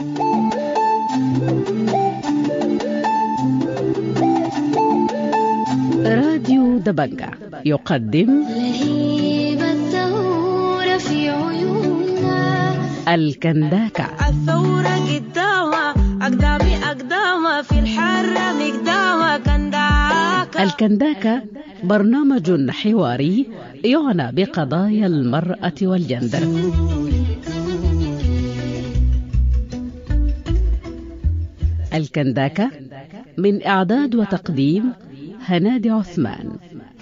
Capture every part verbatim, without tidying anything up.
راديو دبنجة يقدم لهيب الثورة في عيوننا الكنداكة. الثورة قدامها أقدامي أقدامها في الحرة مقدامها كنداكة. الكنداكة برنامج حواري يعنى بقضايا المرأة والجندر. الكنداكة من إعداد وتقديم هنادي عثمان.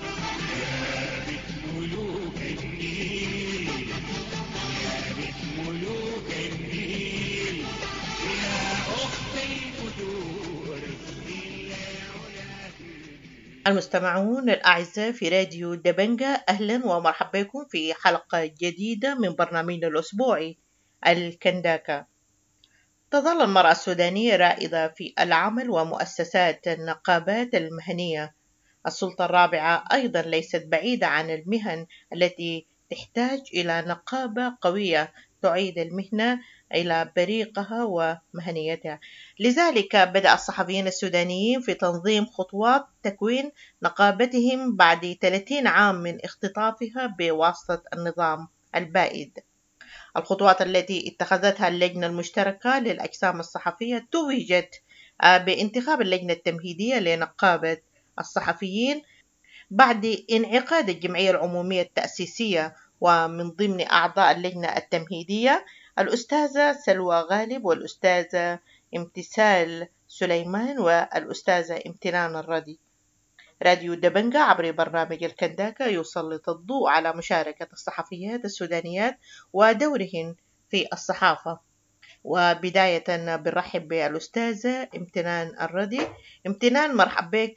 المستمعون الأعزاء في راديو دبنجة، أهلا ومرحبا بكم في حلقة جديدة من برنامجنا الأسبوعي الكنداكة. تظل المرأة السودانية رائدة في العمل ومؤسسات النقابات المهنية. السلطة الرابعة أيضا ليست بعيدة عن المهن التي تحتاج إلى نقابة قوية تعيد المهنة إلى بريقها ومهنيتها. لذلك بدأ الصحفيين السودانيين في تنظيم خطوات تكوين نقابتهم بعد ثلاثين عام من اختطافها بواسطة النظام البائد. الخطوات التي اتخذتها اللجنة المشتركة للأجسام الصحفية توجت بانتخاب اللجنة التمهيدية لنقابة الصحفيين بعد انعقاد الجمعية العمومية التأسيسية، ومن ضمن أعضاء اللجنة التمهيدية الأستاذة سلوى غالب والأستاذة امتثال سليمان والأستاذة امتنان الردي. راديو دبنجة عبر برنامج الكنداكة يسلط الضوء على مشاركة الصحفيات السودانيات ودورهن في الصحافة. وبداية بنرحب بالأستاذة امتنان الردي. امتنان، مرحب بك.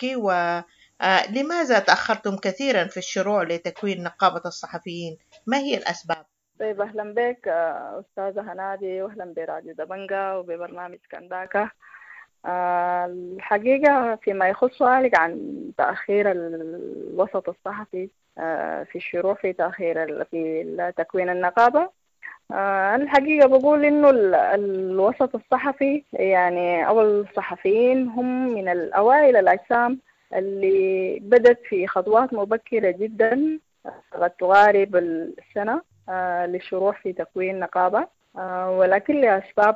ولماذا تأخرتم كثيرا في الشروع لتكوين نقابة الصحفيين؟ ما هي الأسباب؟ طيب، أهلا بك أستاذة هنادي، وأهلا براديو دبنجة وببرنامج كنداكة. أه الحقيقة فيما يخص سؤالك عن تأخير الوسط الصحفي أه في الشروع في تأخير في تكوين النقابة، أه الحقيقة بقول إنه الوسط الصحفي يعني أول الصحفيين هم من الأوائل الأجسام اللي بدت في خطوات مبكرة جدا قد تقارب السنة أه للشروع في تكوين نقابة، أه ولكن لأسباب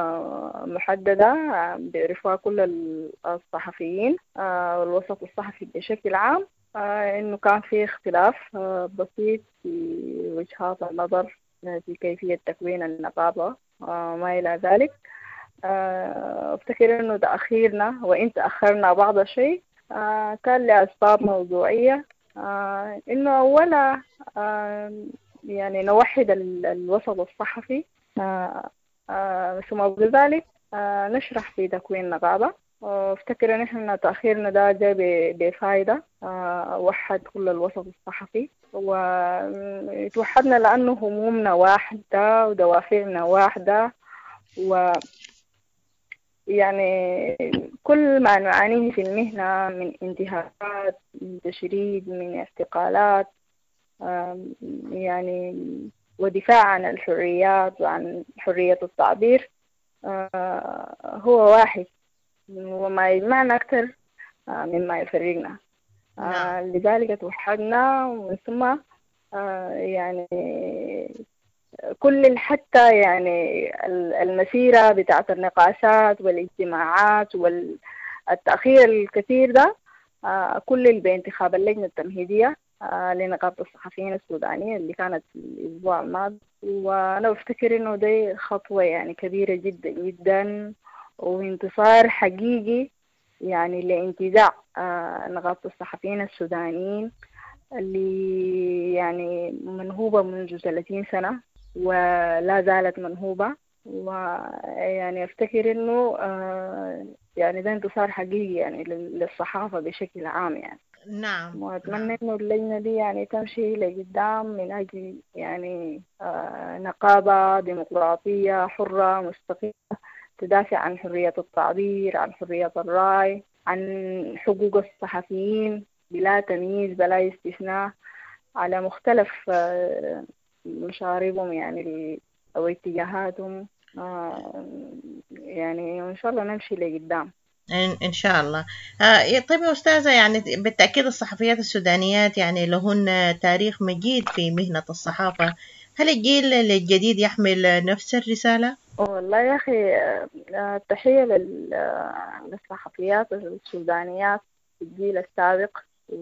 محددة بيعرفوها كل الصحفيين والوسط الصحفي بشكل عام، إنه كان في اختلاف بسيط في وجهات النظر في كيفية تكوين النقابة وما إلى ذلك. أفتكر إنه تأخيرنا وإن تأخرنا بعض الشيء كان لأسباب موضوعية، إنه أولا يعني نوحد الوسط الصحفي، آه ثم بذلك آه نشرح في تكوين نقابة. وافتكر ان احنا تأخيرنا ده جاء بفائدة، آه وحد كل الوسط الصحفي وتوحدنا لأنه همومنا واحدة ودوافعنا واحدة، و يعني كل ما نعانيه في المهنة من انتهاكات، من تشريد، من اعتقالات، آه يعني ودفاع عن الحريات وعن حرية التعبير آه هو واحد، وما يجمعنا أكثر آه مما يفرقنا. آه لذلك توحدنا، ومن ثم آه يعني كل حتى يعني المسيرة بتاعة النقاشات والاجتماعات والتأخير الكثير ده آه كل بانتخاب اللجنة التمهيدية آه لنقابة الصحفيين السودانية اللي كانت الأسبوع الماضي. وأنا أفتكر إنه دي خطوة يعني كبيرة جدا جدا وانتصار حقيقي يعني لانتزاع آه نقابة الصحفيين السودانيين اللي يعني منهوبة منذ ثلاثين سنة ولا زالت منهوبة. ويعني أفتكر إنه آه يعني ده انتصار حقيقي يعني للصحافة بشكل عام يعني. نعم. وأتمنى إنه اللجنة دي يعني تمشي لقدام من أجل يعني آه نقابة ديمقراطية حرة مستقلة تدافع عن حرية التعبير، عن حرية الرأي، عن حقوق الصحفيين بلا تمييز بلا استثناء على مختلف آه مشاربهم يعني أو اتجاهاتهم. آه يعني وإن شاء الله نمشي لقدام. إن, إن شاء الله. آه طيب يا أستاذة، يعني بالتأكيد الصحفيات السودانيات يعني لهن تاريخ مجيد في مهنة الصحافة. هل الجيل الجديد يحمل نفس الرسالة؟ والله يا أخي، آه، تحية لل- آه، للصحفيات السودانيات في الجيل السابق،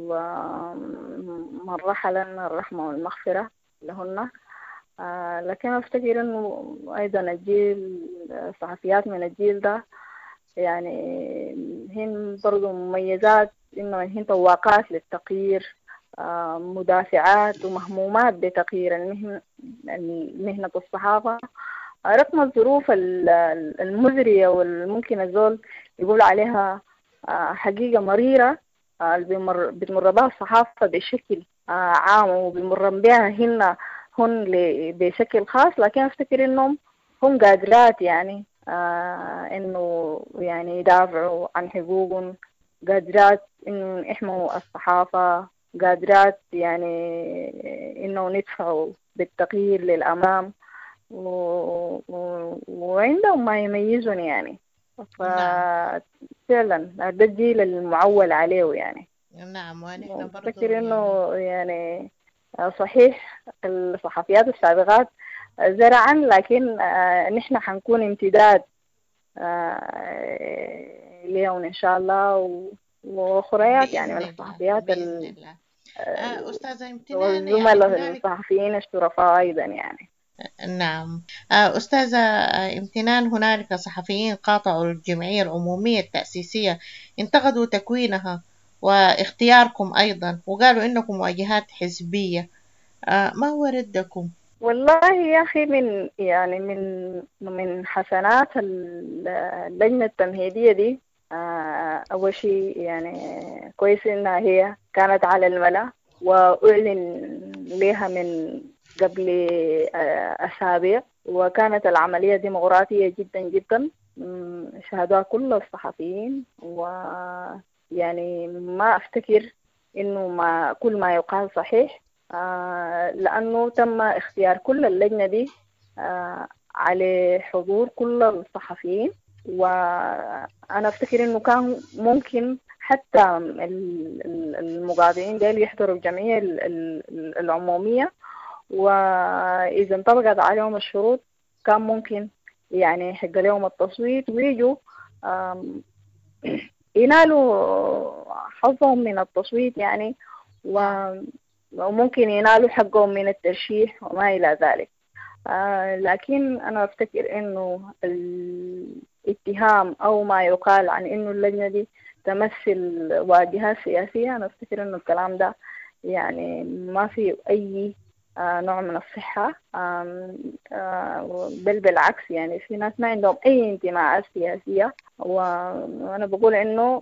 ومن رحل الرحمة والمغفرة لهن. آه، لكن أفتكر إنه أيضا الجيل الصحفيات من الجيل ده يعني هن برضو مميزات، إنه هن طواقات للتغيير، آه، مدافعات ومهمومات بتغيير المهنة مهنة الصحافة، رغم الظروف ال- ال- المزرية والممكن الزول يقول عليها آه، حقيقة مريرة، آه، اللي بيمر بتمر بها الصحافة بشكل آه، عام، وبيمر بها هن هن ل- بشكل خاص. لكن أفتكر إنهم هم قادرات يعني آه إنه يعني يدافعوا عن حقوقهم، قادرات إنه يحموا الصحافة، قادرات يعني إنه ندفعوا بالتغيير للأمام، و... و... وعندهم ما يميزهم يعني. نعم. ففعلا ده الجيل المعول عليه يعني. نعم، ونحن برضو أفتكر يعني. إنه يعني صحيح الصحفيات السابقات زرعا، لكن آه، نحن حنكون امتداد آه، ليهم إن شاء الله، و- وأخريات يعني بإذن من الله، الصحفيات بإذن ال- الله. ال- آه أستاذة امتنان، يعني والزملاء هنالك. الصحفيين الشرفاء أيضا يعني. نعم. آه، أستاذة آه، امتنان، هنالك صحفيين قاطعوا الجمعية العمومية التأسيسية، انتقدوا تكوينها واختياركم أيضا، وقالوا إنكم واجهات حزبية. آه، ما هو ردكم؟ والله يا أخي، من يعني من من حسنات ال- اللجنة التمهيدية دي، آه، أول شيء يعني كويس إنها هي كانت على الملأ، وأعلن لها من قبل آه، أسابيع، وكانت العملية ديمقراطية جدا جدا. مم، شهدوها كل الصحفيين، ويعني ما أفتكر إنه ما كل ما يقال صحيح، آه، لأنه تم اختيار كل اللجنة دي آه، على حضور كل الصحفيين. وأنا أفتكر إنه كان ممكن حتى ال- ال- المقاطعين ديل يحضروا الجمعية ال- ال- العمومية، وإذا انطبقت عليهم الشروط كان ممكن يعني يحق لهم التصويت ويجوا آم، ينالوا حظهم من التصويت يعني، و- وممكن ينالوا حقهم من الترشيح وما إلى ذلك. آه لكن أنا أفتكر إنه الاتهام أو ما يقال عن إنه اللجنة دي تمثل واجهات سياسية، أنا أفتكر إنه الكلام ده يعني ما في أي آه نوع من الصحة. آم، آه بل بالعكس، يعني في ناس ما عندهم أي انتماءات سياسية، و- وأنا بقول إنه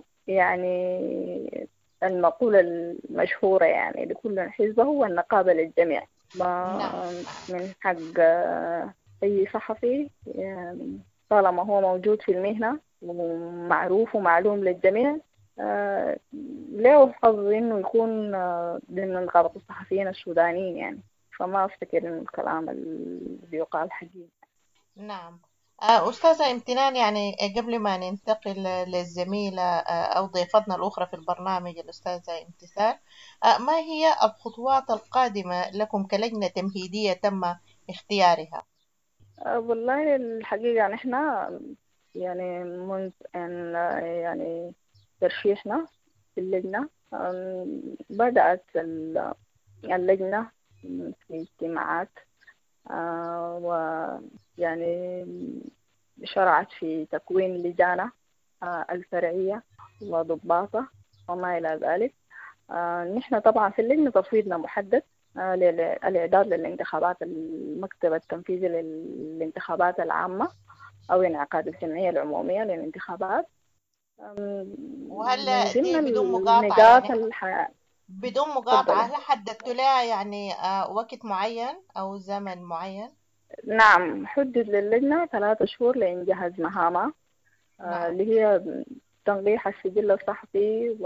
يعني المقولة المشهورة يعني لكل حزب هو النقابة للجميع. نعم. ما من حق آه، أي صحفي يعني طالما هو موجود في المهنة ومعروف ومعلوم للجميع، آه، له حظ إنه يكون آه، ضمن نقابة الصحفيين السودانيين يعني. فما أفتكر إنه الكلام اللي بيقال حقيقي. نعم. آه، أستاذة امتنان، يعني قبل ما ننتقل للزميلة آه، أو ضيفتنا الأخرى في البرنامج الأستاذة امتثال، آه، ما هي الخطوات القادمة لكم كلجنة تمهيدية تم اختيارها؟ آه، والله الحقيقة نحن يعني منذ أن يعني ترشيحنا في اللجنة، آم، بدأت ال- اللجنة في اجتماعات، آه، ويعني شرعت في تكوين لجانة آه، الفرعية وضباطة وما إلى ذلك. آه، نحن طبعا في اللجنة تصويتنا محدد آه، للإعداد للانتخابات المكتب التنفيذي للانتخابات العامة أو انعقاد الجمعية العمومية للانتخابات. آم، وهل من ضمن دي بدون مقاطعة النقاط يعني الح... بدون مقاطعة تفضلي. هل حددتوا لها يعني آه، وقت معين أو زمن معين؟ نعم، حدد للجنة ثلاثة شهور لإنجاز مهامها، آه، نعم. اللي هي تنقيح السجل الصحفي،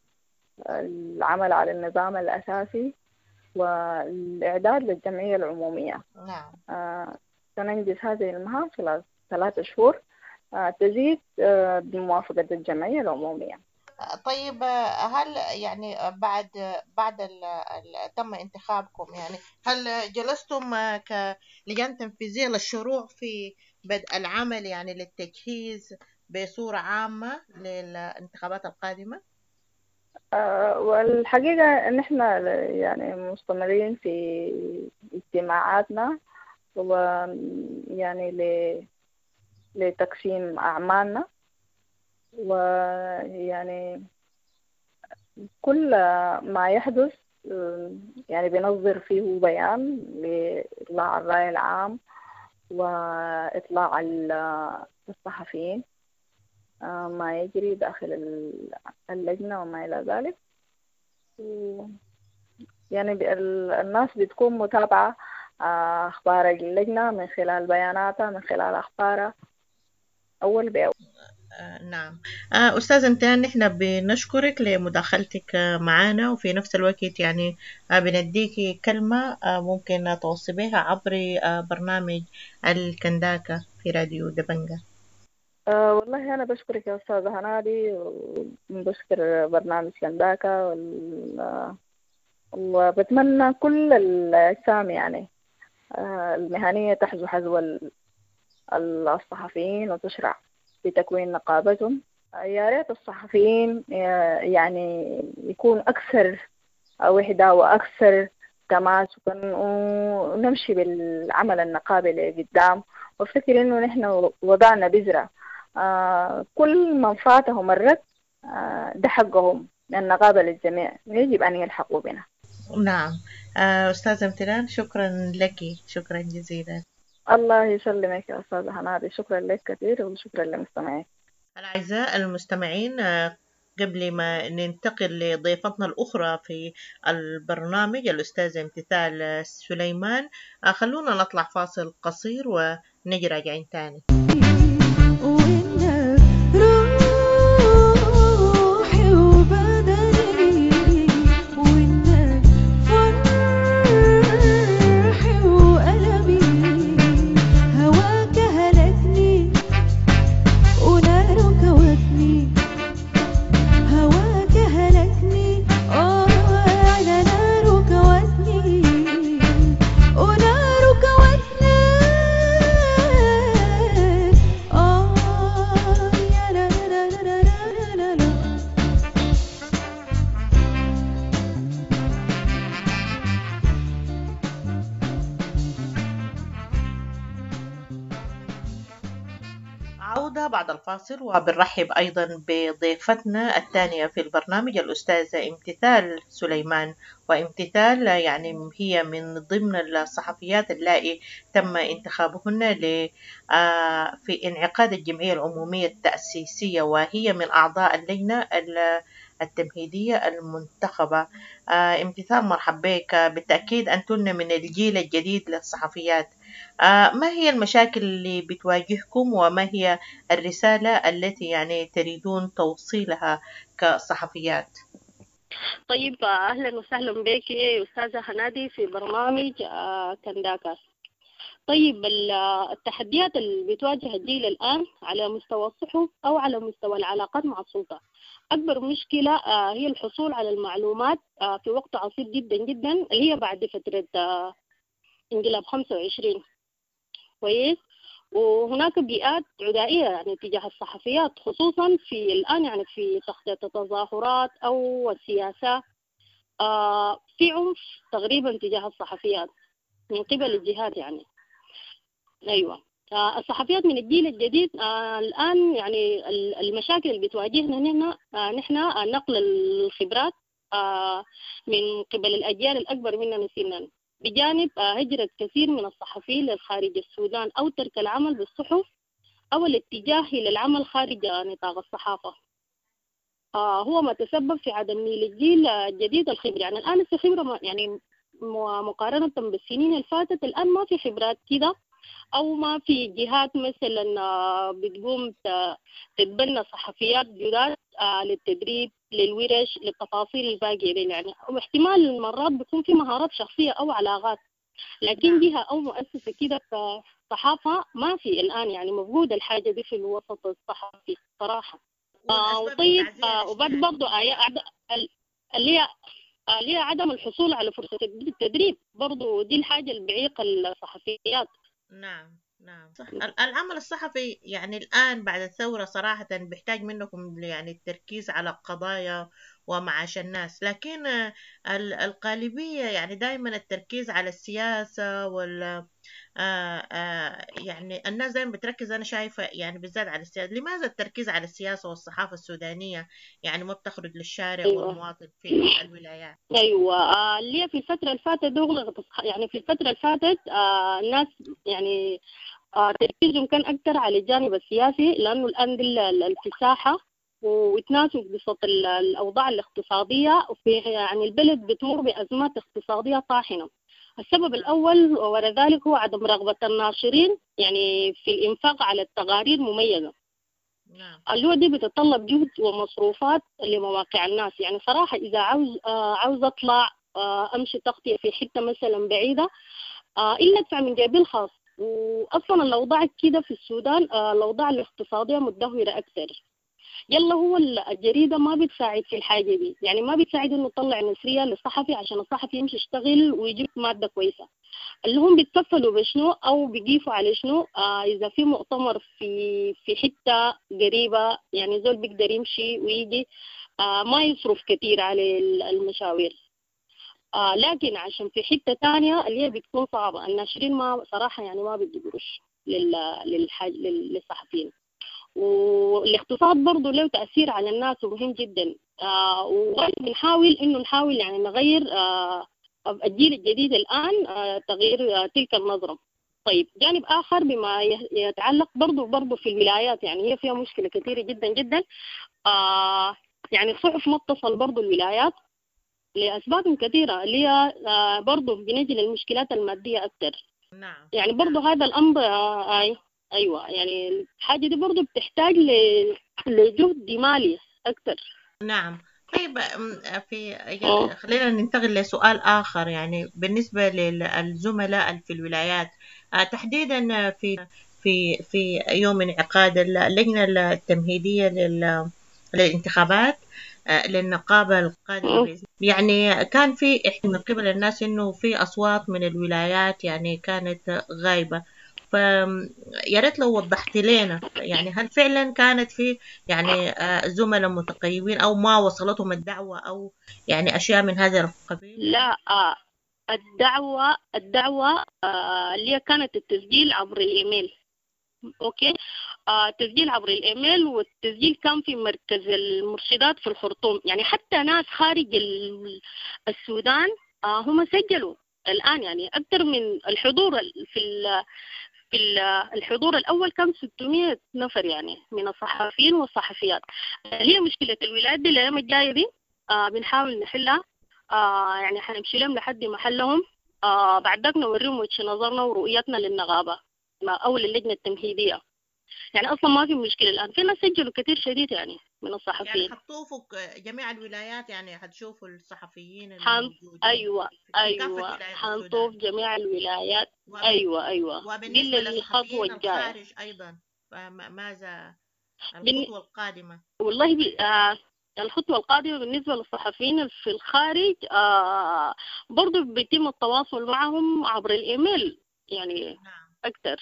والعمل على النظام الأساسي، والإعداد للجمعية العمومية. نعم. آه، سننجز هذه المهام خلال ثلاثة شهور. تزيد بموافقة الجمعية العمومية. طيب هل يعني بعد بعد ال ال تم انتخابكم، يعني هل جلستم كلجان تنفيذية للشروع في بدء العمل، يعني للتجهيز بصورة عامة للانتخابات القادمة؟ أه والحقيقة إن إحنا يعني مستمرين في اجتماعاتنا ويعني لتقسيم أعمالنا، ويعني كل ما يحدث يعني بنصدر فيه بيان لإطلاع الرأي العام وإطلاع الصحفيين ما يجري داخل اللجنة وما إلى ذلك. يعني الناس بتكون متابعة أخبار اللجنة من خلال بياناتها، من خلال أخبارها أول بأول. آه نعم. آه أستاذ امتحان، نحن بنشكرك لمداخلتك معنا، وفي نفس الوقت يعني آه بنديكي كلمة آه ممكن توصي بها عبر آه برنامج الكنداكا في راديو دبنجة. أه والله أنا بشكرك يا أستاذة هنادي، وبشكر برنامج كنداكا، وبتمنى كل الأجسام يعني أه المهنية تحذو حذو الصحفيين وتشرع في تكوين نقابتهم. يا ريت الصحفيين يعني يكون أكثر وحدة وأكثر تماسكا، ونمشي بالعمل النقابي لقدام. وافتكر إنه نحن وضعنا بذرة آه كل من فاته مرت آه ده حقهم من النقابة للجميع، يجب أن يلحقوا بنا. نعم. آه أستاذ امتنان، شكرا لك، شكرا جزيلا. الله يسلمك يا أستاذة هنادي، شكرا لك كثير وشكرا لمستمعيك. الأعزاء المستمعين، قبل ما ننتقل لضيفتنا الأخرى في البرنامج الأستاذة امتثال سليمان، خلونا نطلع فاصل قصير ونجي راجعين تاني. عودة بعد الفاصل، وبنرحب أيضا بضيفتنا الثانية في البرنامج الأستاذة امتثال سليمان. وامتثال يعني هي من ضمن الصحفيات اللائي تم انتخابهن في انعقاد الجمعية العمومية التأسيسية، وهي من أعضاء اللجنة التمهيدية المنتخبة. امتثال، مرحب بك. بالتأكيد أنتن من الجيل الجديد للصحفيات. ما هي المشاكل اللي بتواجهكم، وما هي الرسالة التي يعني تريدون توصيلها كصحفيات؟ طيب، أهلا وسهلا بك أستاذة هنادي في برنامج كنداكا. طيب، التحديات اللي بتواجه الجيل الآن على مستوى الصحف أو على مستوى العلاقات مع السلطة، أكبر مشكلة هي الحصول على المعلومات في وقت عصيب جدا جدا، اللي هي بعد فترة انقلاب خمسة وعشرين. كويس. وهناك بيئات عدائية يعني تجاه الصحفيات، خصوصا في الآن يعني في تغطية التظاهرات أو السياسة. آه في عنف تقريبا تجاه الصحفيات من قبل الجهات يعني. أيوة. آه الصحفيات من الجيل الجديد آه الآن يعني المشاكل اللي بتواجهنا هنا آه نحن آه نقل الخبرات آه من قبل الأجيال الأكبر مننا سنا، بجانب هجرة كثير من الصحفيين للخارج السودان أو ترك العمل بالصحف أو الاتجاه إلى العمل خارج نطاق الصحافة. آه هو ما تسبب في عدم نيل الجيل الجديد الخبرة. يعني الآن في خبرة يعني مقارنة بالسنين اللي فاتت، الآن ما في خبرات كده، أو ما في جهات مثلا بتقوم تتبنى صحفيات جداد للتدريب، للورش، للتفاصيل الباقية يعني. واحتمال مرات بيكون في مهارات شخصية أو علاقات، لكن جهة أو مؤسسة كده الصحافة ما في الآن يعني موجودة الحاجة دي في الوسط الصحفي صراحة. آه والأسباب وطيب التعزية آه إيش وبعد يعني؟ برضه آه ال- اللي هي آه، اللي هي عدم الحصول على فرصة التدريب برضه دي الحاجة اللي بعيق الصحفيات. نعم نعم صح. ال- العمل الصحفي يعني الآن بعد الثورة صراحة بيحتاج منكم يعني التركيز على القضايا ومعاش الناس، لكن آه، ال- الغالبية يعني دائما التركيز على السياسة وال آه آه يعني الناس دائما بتركز، أنا شايفة يعني بالذات على السياسة. لماذا التركيز على السياسة والصحافة السودانية يعني ما بتخرج للشارع أيوة والمواطن في الولايات؟ أيوة آه، اللي هي في الفترة اللي فاتت دول يعني في الفترة اللي فاتت آه الناس يعني آه تركيزهم كان أكثر على الجانب السياسي، لأنه الآن دي ال- ال- في الساحة وتناسوا بسط ال- الأوضاع الاقتصادية، وفي يعني البلد بتمر بأزمات اقتصادية طاحنة. السبب الأول وراء ذلك هو عدم رغبة الناشرين يعني في الإنفاق على التقارير مميزة. نعم اللغة دي بتتطلب جهد ومصروفات لمواقع الناس. يعني صراحة إذا عاوز آه عاوز أطلع آه أمشي تغطية في حتة مثلا بعيدة آه إلا أدفع من جيبي الخاص. وأصلا الأوضاع كده في السودان آه الأوضاع الاقتصادية متدهورة أكثر. يلا هو الجريدة ما بتساعد في الحاجة دي، يعني ما بتساعد إنه يطلع نسرية للصحفي عشان الصحفي يمشي يشتغل ويجيب مادة كويسة. اللي هم بيتكفلوا بشنو او بيقيفوا على شنو آه اذا في مؤتمر في في حته قريبه يعني زول بيقدر يمشي ويجي آه ما يصرف كتير على المشاوير. آه لكن عشان في حته تانية اللي هي بتكون صعبه الناشرين ما صراحه يعني ما بيدي قروش لل للحاج للصحفيين. والاقتصاد برضه له تاثير على الناس ومهم جدا. آه وبنحاول انه نحاول يعني نغير آه الجيل الجديد الآن آه، تغيير آه، تلك النظرة. طيب جانب آخر بما يه- يتعلق برضو برضو في الولايات، يعني هي فيها مشكلة كثيرة جدا جدا. آه يعني الصحف ما اتصل برضو الولايات لأسباب كثيرة اللي هي آه برضو بنجي للمشكلات المادية أكثر. نعم يعني برضو نعم هذا الأمر آه آه أيوة يعني الحاجة دي برضو بتحتاج ل- لجهد مالي أكثر. نعم. طيب أم، في آه. يعني خلينا ننتقل لسؤال آخر، يعني بالنسبة للزملاء اللي في الولايات آه، تحديدا في في في يوم انعقاد اللجنة التمهيدية لل- للانتخابات آه، للنقابة القادمة آه. بإذن- يعني كان في إحنا من قبل الناس إنه في أصوات من الولايات يعني كانت غايبة. فيا ريت لو وضحت لنا يعني هل فعلا كانت في يعني آه، زملاء متقيمين أو ما وصلتهم الدعوة أو يعني أشياء من هذا القبيل؟ لا آه الدعوة الدعوة آه اللي هي كانت التسجيل عبر الإيميل. أوكي آه تسجيل عبر الإيميل، والتسجيل كان في مركز المرشدات في الخرطوم. يعني حتى ناس خارج ال- السودان آه هم سجلوا الآن. يعني أكثر من الحضور ال- في ال في ال- الحضور الأول كان ستمائة نفر يعني من الصحفيين والصحفيات. هي مشكلة الولايات دي الأيام الجاية دي آه بنحاول نحلها. آه يعني حنمشي لهم لحد محلهم. آه بعد ذاك نوريهم وجه نظرنا ورؤيتنا للنغابة ما- أو للجنة التمهيدية. يعني أصلا ما في مشكلة الآن، في ناس سجلوا كثير شديد يعني من يعني الصحفيين. حتطوفوا ك- جميع الولايات، يعني حتشوفوا الصحفيين حن... الموجودين أيوة في في كافة أيوة ولايات السودان. حنطوف جميع الولايات. وب- أيوة أيوة دي وبالنسبة اللي الخطوة للصحفيين الجاية. الخارج أيضا فما- ماذا بن... الخطوة القادمة؟ والله ب... آه الخطوة القادمة بالنسبة للصحفيين في الخارج آه برضو بيتم التواصل معهم عبر الإيميل يعني نعم أكثر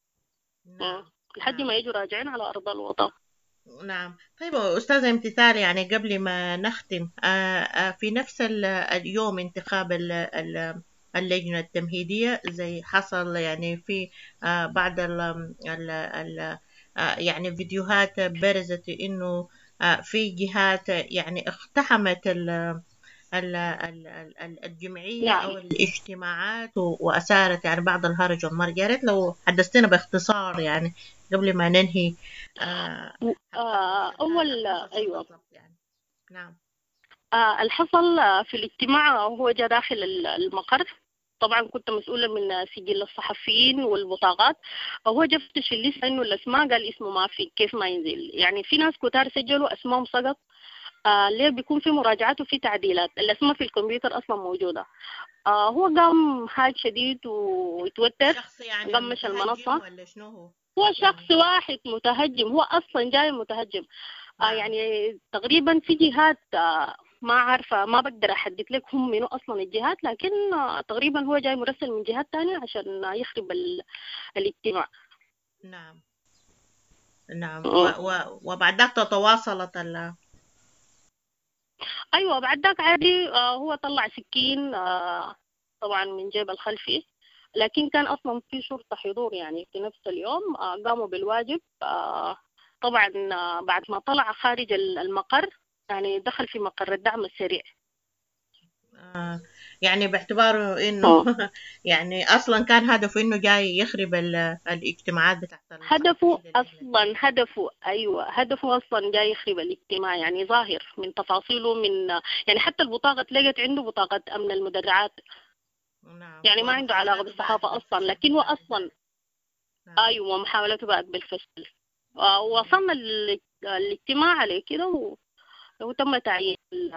نعم لحد نعم ما يجوا راجعين على أرض الوطن. نعم. طيب أستاذة امتثال، يعني قبل ما نختم آه، آه، في نفس ال- اليوم انتخاب ال- ال- اللجنة التمهيدية زي حصل يعني في آه، بعض ال ال ال آه، يعني فيديوهات برزت إنه آه، في جهات يعني اقتحمت ال ال- ال- ال- الجمعية نعم أو الاجتماعات و- وأثارت يعني بعض الهرج والمرج. يا ريت لو حدثتنا باختصار يعني قبل ما ننهي آه، آه هذا أول حصل شو أيوة بالضبط يعني؟ نعم آه الحصل آه، في الاجتماع هو جاء داخل ال- المقر. طبعا كنت مسؤولة من سجل الصحفيين والبطاقات. هو جاء فتش الليستة إنه الأسماء قال اسمه ما في كيف ما ينزل. يعني في ناس كتار سجلوا أسمائهم سقط. آه ليه بيكون في مراجعات وفي تعديلات. الأسماء في الكمبيوتر أصلا موجودة. آه هو قام حاج شديد وتوتر، شخص يعني قام مشى المنصة. ولا شنو هو؟ هو شخص واحد متهجم، هو أصلا جاي متهجم. آه يعني تقريبا في جهات آه ما عارفة، ما بقدر أحدد لك هم منو أصلا الجهات، لكن آه تقريبا هو جاي مرسل من جهات تانية عشان يخرب الاجتماع. نعم نعم. و و وبعد ذاك تتواصلت ال أيوة بعد ذاك عادي. آه هو طلع سكين آه طبعا من جيب الخلفي، لكن كان أصلا في شرطة حضور يعني في نفس اليوم. آه قاموا بالواجب. آه طبعا آه بعد ما طلع خارج المقر يعني دخل في مقر الدعم السريع. آه يعني باعتباره انه يعني اصلا كان هدفه انه جاي يخرب الاجتماعات بتاعت هدفه اصلا هدفه ايوه هدفه اصلا جاي يخرب الاجتماع، يعني ظاهر من تفاصيله، من يعني حتى البطاقه تلاقت عنده بطاقه امن المدرعات. نعم. يعني ما عنده علاقه بالصحافه اصلا، لكن هو اصلا نعم. ايوه محاولته بعد بالفشل. وصلنا الاجتماع عليه كده، وتم تعيين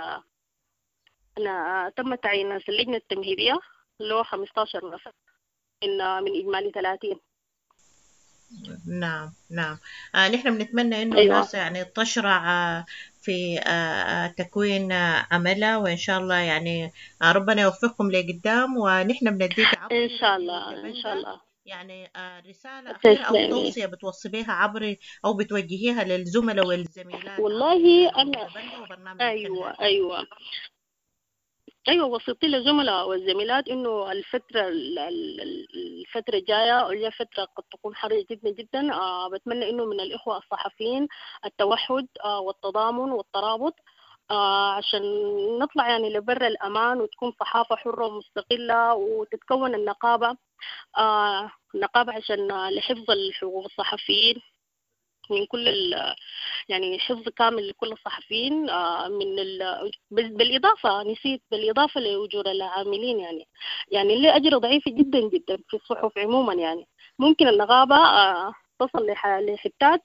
أنا تم تعيين ناس اللجنة التمهيدية اللي هو خمستاشر نفر من من إجمالي ثلاثين. نعم نعم. آه نحن بنتمنى إنه أيوة. الناس يعني تشرع آه في آه تكوين آه عملها، وإن شاء الله يعني آه ربنا يوفقكم لقدام، ونحن بنديك عبر إن شاء الله إن شاء الله يعني آه رسالة أخيرة أو تسلمي. توصية بتوصبيها عبر أو بتوجهيها للزملاء والزميلات. والله أنا أيوة أيوة أيوة وصلت للزملاء والزميلات إنه الفترة الفترة الجاية هي فترة قد تكون حرجة جدا جدا. آه بتمنى إنه من الإخوة الصحفيين التوحد آه والتضامن والترابط آه عشان نطلع يعني لبر الأمان، وتكون صحافة حرة ومستقلة، وتتكون النقابة آه النقابة عشان لحفظ الحقوق الصحفيين من كل يعني حفظ كامل لكل الصحفيين من ال... بالإضافة نسيت بالإضافة لأجور العاملين، يعني يعني اللي أجر ضعيفة جدا جدا في الصحف عموما. يعني ممكن النقابة تصل لحتات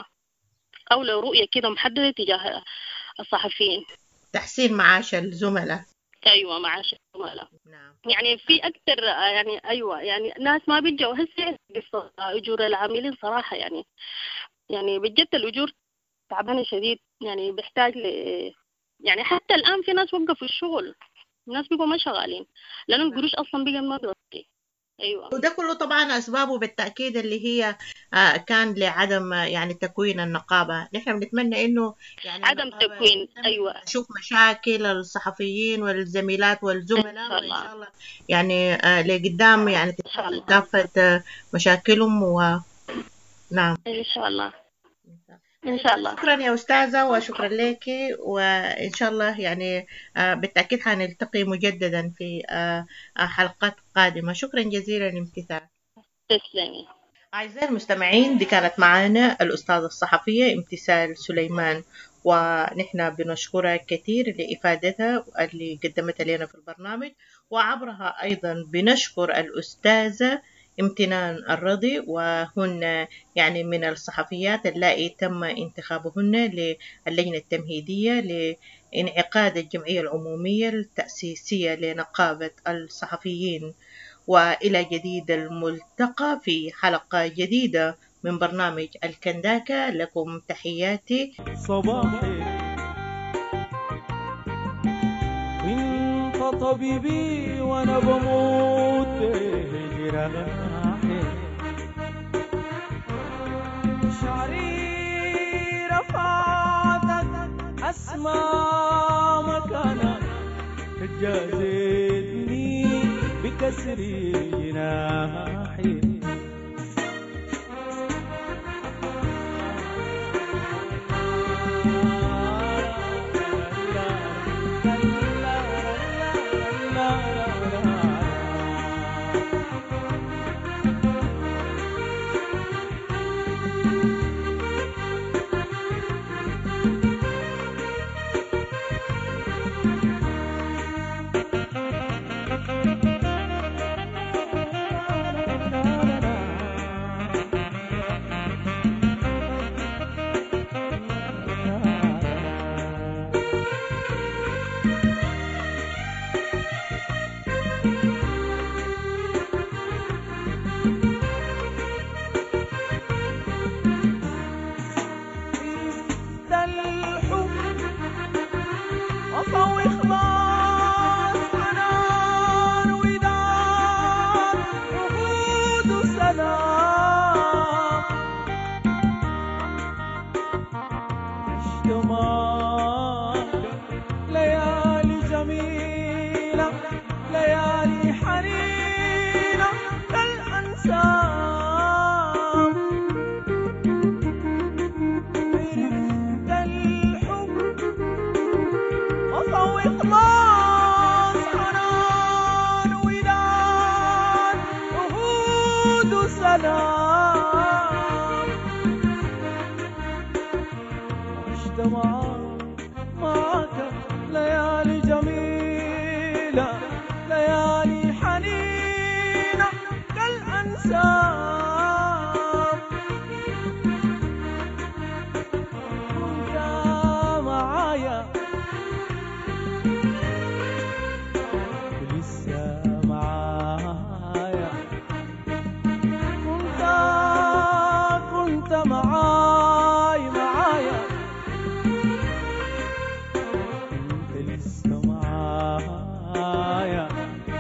أو لرؤية كده محددة تجاه الصحفيين. تحسين معاش الزملاء. أيوة معاش الزملاء. نعم. يعني في أكثر يعني أيوة يعني ناس ما بيجوا هسه قصة أجور العاملين صراحة. يعني يعني بجد الأجور تعبانة شديد، يعني بيحتاج ل يعني حتى الآن في ناس وقفوا الشغل، الناس بيقوا ما شغالين لأنه القروش أصلا بقى ما بيغطي. أيوة. وده كله طبعا أسبابه بالتأكيد اللي هي آه كان لعدم آه يعني تكوين النقابة. نحن بنتمنى إنه يعني عدم تكوين أيوة نشوف مشاكل الصحفيين والزميلات والزملاء، إن شاء الله. وإن شاء الله يعني آه لقدام يعني تتحل كافة آه مشاكلهم. و نعم إن شاء الله إن شاء الله. شكرا يا أستاذة، وشكرا لك، وإن شاء الله يعني بالتأكيد حنلتقي مجددا في حلقات قادمة. شكرا جزيلا امتثال. تسلمي. أعزائي المستمعين، دي كانت معنا الأستاذة الصحفية امتثال سليمان، ونحن بنشكرها كثير لإفادتها اللي قدمتها لنا في البرنامج، وعبرها أيضا بنشكر الأستاذة امتنان الرضي، وهن يعني من الصحفيات اللائي تم انتخابهن للجنة التمهيدية لانعقاد الجمعية العمومية التأسيسية لنقابة الصحفيين. وإلى جديد الملتقى في حلقة جديدة من برنامج الكنداكة. لكم تحياتي صباحي انت طبيبي وانا بموت بجراحي، شعري رفعتك اسمى مكانك، جازتني بكسر جناحي. عشت معاك معاك ليالي جميلة، ليالي حنينة كالأنسام. كنت معايا لسه معايا، كنت كنت معاي معايا، كنت لسه معايا،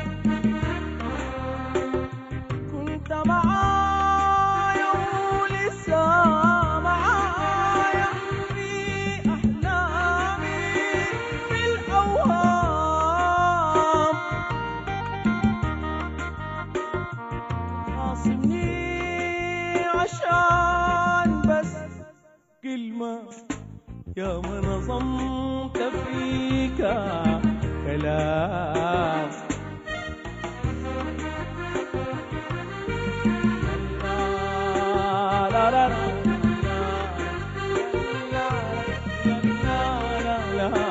كنت معايا ولسه معايا في أحلامي في الأوهام. خاصمني عشان بس كلمة يا ما نظمت فيك كلام. لا لا لا لا لا لا لا.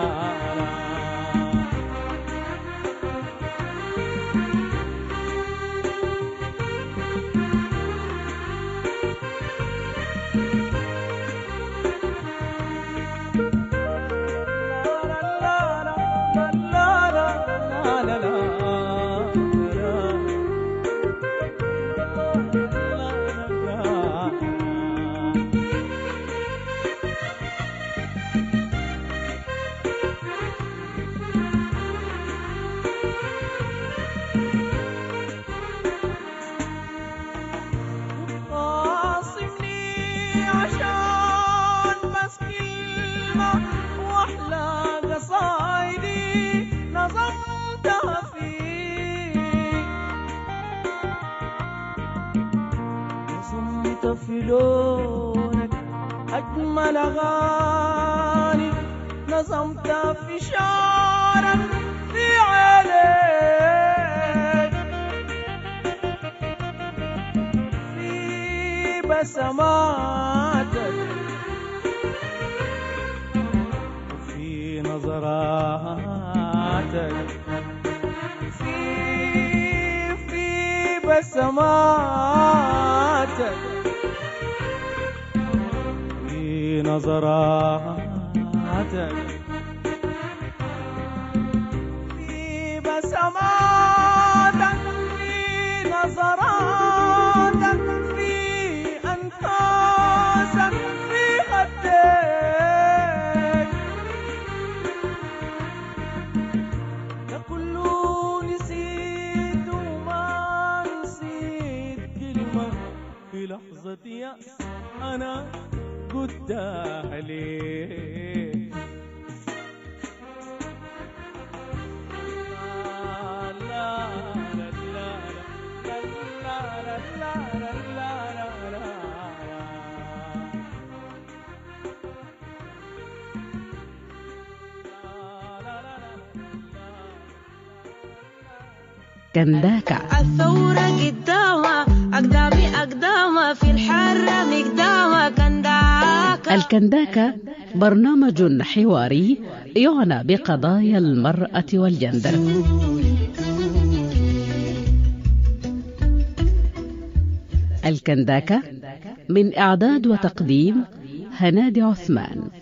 خاصمني عشان بس كلمة وأحلى قصايدي نظمتها فيك، نظمت في لونك أجمل أغاني، نظمت في شعرك في عينيك، في بسماتك وفي نظراتك، في في بسماتك في نظراتك، في بسماتك في نظراتك، في أنفاسك في خدك، ده كله نسيت وما نسيت كلمة في لحظة يأس أنا قلتها ليك. كنداكا. الثورة قدامها أقدامي أقدامها في الحرة مقدامها كنداكا. الكنداكا برنامج حواري يعنى بقضايا المرأة والجندر. الكنداكا من إعداد وتقديم هنادي عثمان.